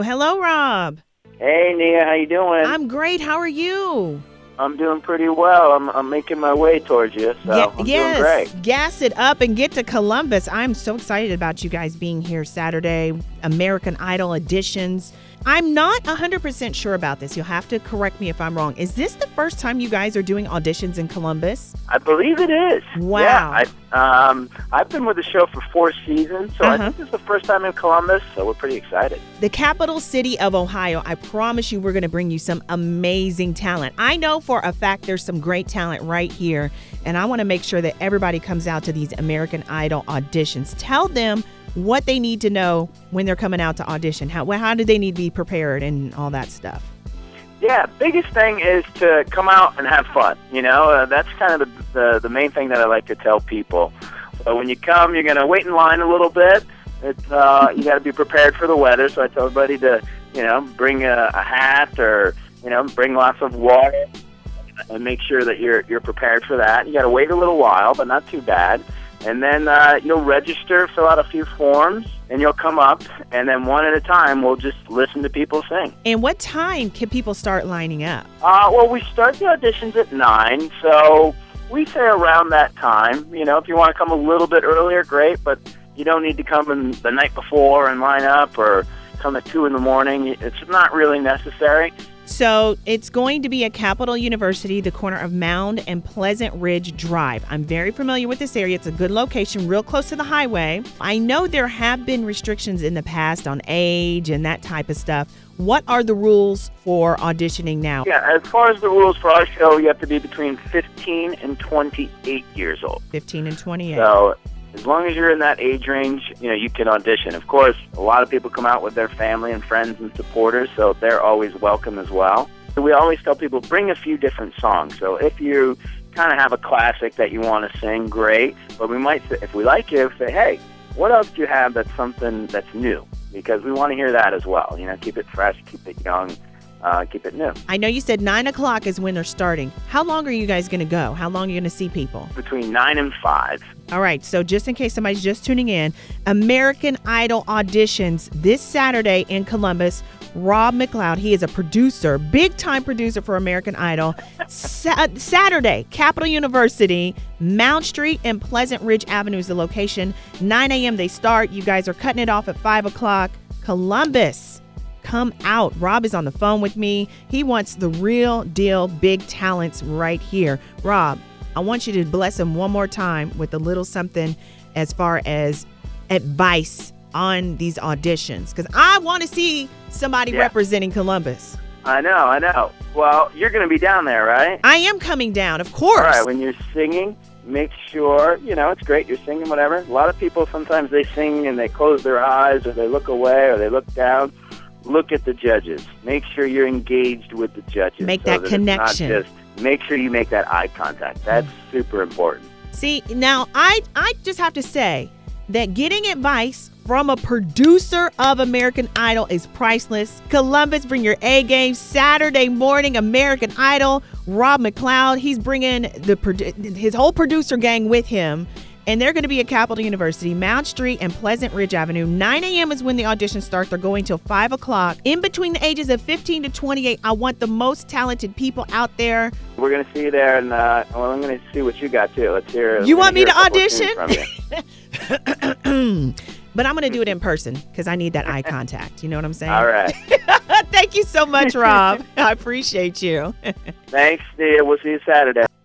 Hello, Rob. Hey, Nia, how you doing? I'm great. How are you? I'm doing pretty well. I'm making my way towards you, so I'm doing great. Gas it up and get to Columbus. I'm so excited about you guys being here Saturday, American Idol auditions. I'm not 100% sure about this. You'll have to correct me if I'm wrong. Is this the first time you guys are doing auditions in Columbus? I believe it is. Wow. Yeah, I've been with the show for 4 seasons, so I think this is the first time in Columbus, so we're pretty excited. The capital city of Ohio. I promise you we're going to bring you some amazing talent. I know for a fact there's some great talent right here, and I want to make sure that everybody comes out to these American Idol auditions. Tell them what they need to know when they're coming out to audition. How do they need to be prepared and all that stuff? Yeah, biggest thing is to come out and have fun. That's kind of the main thing that I like to tell people. So when you come, you're going to wait in line a little bit. It's you got to be prepared for the weather. So I tell everybody to, bring a hat or, bring lots of water and make sure that you're prepared for that. You got to wait a little while, but not too bad. And then you'll register, fill out a few forms, and you'll come up, and then one at a time, we'll just listen to people sing. And what time can people start lining up? Well, we start the auditions at 9, so we say around that time. If you want to come a little bit earlier, great, but you don't need to come the night before and line up or come at 2 in the morning. It's not really necessary. So it's going to be at Capital University, the corner of Mound and Pleasant Ridge Drive. I'm very familiar with this area. It's a good location, real close to the highway. I know there have been restrictions in the past on age and that type of stuff. What are the rules for auditioning now? Yeah, as far as the rules for our show, you have to be between 15 and 28 years old. 15 and 28. So as long as you're in that age range, you can audition. Of course, a lot of people come out with their family and friends and supporters, so they're always welcome as well. We always tell people, bring a few different songs. So if you kind of have a classic that you want to sing, great. But we might, if we like you, say, hey, what else do you have that's something that's new? Because we want to hear that as well. Keep it fresh, keep it young. Keep it new. I know you said 9 o'clock is when they're starting. How long are you guys going to go? How long are you going to see people? Between 9 and 5. All right. So just in case somebody's just tuning in, American Idol auditions this Saturday in Columbus. Rob McLeod, he is a producer, big-time producer for American Idol. Saturday, Capital University, Mount Street and Pleasant Ridge Avenue is the location. 9 a.m. they start. You guys are cutting it off at 5 o'clock. Columbus. Come out. Rob is on the phone with me. He wants the real deal big talents right here. Rob, I want you to bless him one more time with a little something as far as advice on these auditions, because I want to see somebody representing Columbus. I know. Well, you're going to be down there, right? I am coming down, of course. All right, when you're singing, make sure, it's great, you're singing, whatever. A lot of people, sometimes they sing and they close their eyes or they look away or they look down. Look at the judges. Make sure you're engaged with the judges. Make that connection. It's not just, make sure you make that eye contact. That's super important. See, now I just have to say that getting advice from a producer of American Idol is priceless. Columbus, bring your A game. Saturday morning, American Idol. Rob McLeod, he's bringing his whole producer gang with him. And they're going to be at Capital University, Mount Street and Pleasant Ridge Avenue. 9 a.m. is when the auditions start. They're going till 5 o'clock. In between the ages of 15 to 28, I want the most talented people out there. We're going to see you there, and I'm going to see what you got, too. Let's hear. You want me to audition? From But I'm going to do it in person because I need that eye contact. You know what I'm saying? All right. Thank you so much, Rob. I appreciate you. Thanks, Nia. We'll see you Saturday.